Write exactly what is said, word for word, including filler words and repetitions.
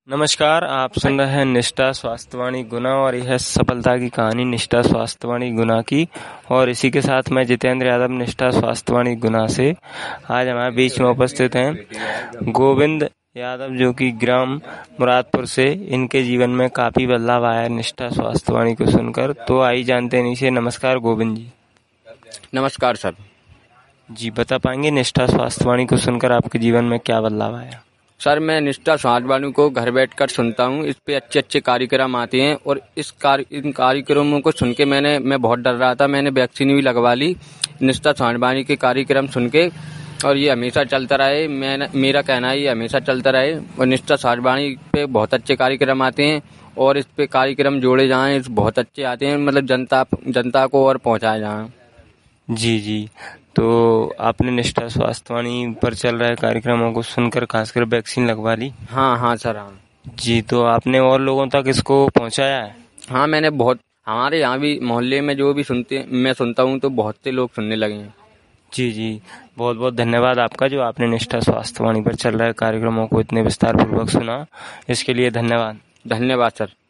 नमस्कार, आप सुन रहे हैं निष्ठा स्वास्थ्यवाणी गुना और यह सफलता की कहानी निष्ठा स्वास्थ्यवाणी गुना की। और इसी के साथ मैं जितेंद्र यादव निष्ठा स्वास्थ्यवाणी गुना से आज हमारे बीच में उपस्थित हैं गोविंद यादव, जो कि ग्राम मुरादपुर से। इनके जीवन में काफ़ी बदलाव आया निष्ठा स्वास्थ्यवाणी को सुनकर। तो आइए जानते हैं इनसे। नमस्कार गोविंद जी। नमस्कार सर जी, बता पाएंगे निष्ठा स्वास्थ्यवाणी को सुनकर आपके जीवन में क्या बदलाव आया? सर मैं निष्ठा स्वास्थ्यवाणी को घर बैठकर सुनता हूँ। इस पे अच्छे अच्छे कार्यक्रम आते हैं और इस कार्य इन कार्यक्रमों को सुन के मैंने मैं बहुत डर रहा था। मैंने वैक्सीन भी लगवा ली निष्ठा स्वास्थ्यवाणी के कार्यक्रम सुन के, और ये हमेशा चलता रहे। मैं मेरा कहना है ये हमेशा चलता रहे। और निष्ठा स्वास्थ्यवाणी पे बहुत अच्छे कार्यक्रम आते हैं और इस पे कार्यक्रम जोड़े जाएँ, बहुत अच्छे आते हैं, मतलब जनता जनता को और पहुँचाए जाएँ। जी जी, तो आपने निष्ठा स्वास्थ्यवाणी पर चल रहे कार्यक्रमों को सुनकर खासकर वैक्सीन लगवा ली? हाँ हाँ सर हाँ जी, तो आपने और लोगों तक इसको पहुंचाया है? हाँ मैंने बहुत, हमारे यहाँ भी मोहल्ले में जो भी सुनते मैं सुनता हूँ तो बहुत से लोग सुनने लगे हैं। जी जी, बहुत बहुत धन्यवाद आपका, जो आपने निष्ठा स्वास्थ्यवाणी पर चल रहे कार्यक्रमों को इतने विस्तार पूर्वक सुना। इसके लिए धन्यवाद। धन्यवाद सर।